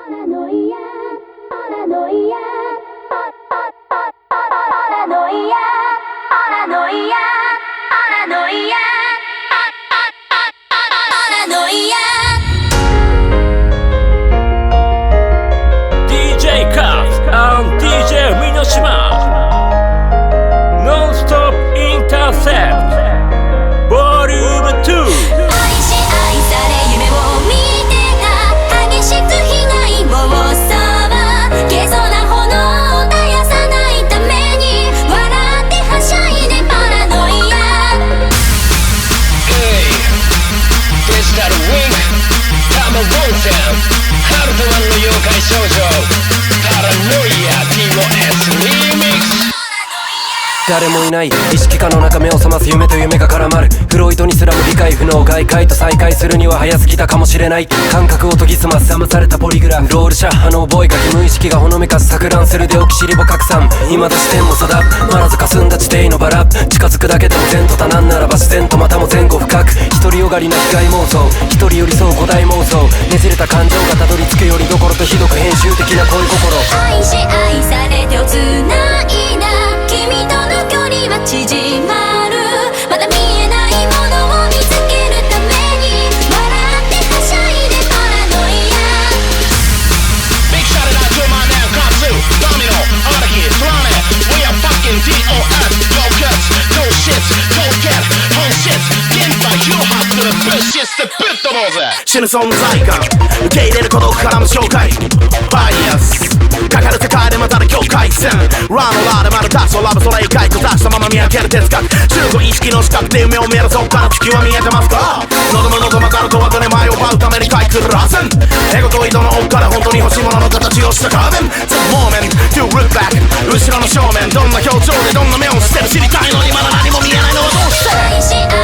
誰もいない意識下の中目を覚ます夢と夢が絡まるフロイトにすらも理解不能外界と再会するには早すぎたかもしれない感覚を研ぎ澄ます騙されたポリグラフロールシャッハの覚えかけ無意識がほのめかす錯乱する出起き尻ぼ拡散未だ視点も定まらず霞んだ地底のバラ近づくだけでも前途多難ならば自然とまたも前後深く独りよがりな被害妄想一人寄り添う古代妄想ねじれた感情がたどり着くよりどころとひどく編集的な恋心愛し愛されてをつないだ君との距離は縮まるまだ見えないものを見つけるために笑ってはしゃいでパラノイア Big shout out to my name Katsu Domino Araki Planet We are fucking DOS Go cuts Go shits Go get Home shits 現在ヒロハップルプッシュしてぶっ飛ぼうぜ死ぬ存在感受け入れる孤独からの紹介バイアスかかる世界でまたの境界線ラのラで丸立つラブそれ以外と出したまま見上げる哲学中古意識の視覚で夢を見るそっから月は見えてますか望む望まざるとは種前を奪うために回復らせんエゴと井戸の奥から本当に欲しいものの形をしたカーベン The moment to look back 後ろの正面どんな表情でどんな目をしてる知りたいのにまだ何も見えないのはどうして愛し愛